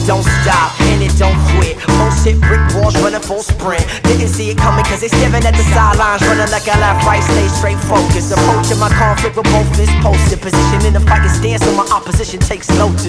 don't stop and it don't quit. Most hit brick walls running full sprint. Didn't see it coming cause they staring at the sidelines, running like a left, right, stay straight focused. Approaching my conflict with both fists posted. Position in the fighting stance so my opposition takes notice.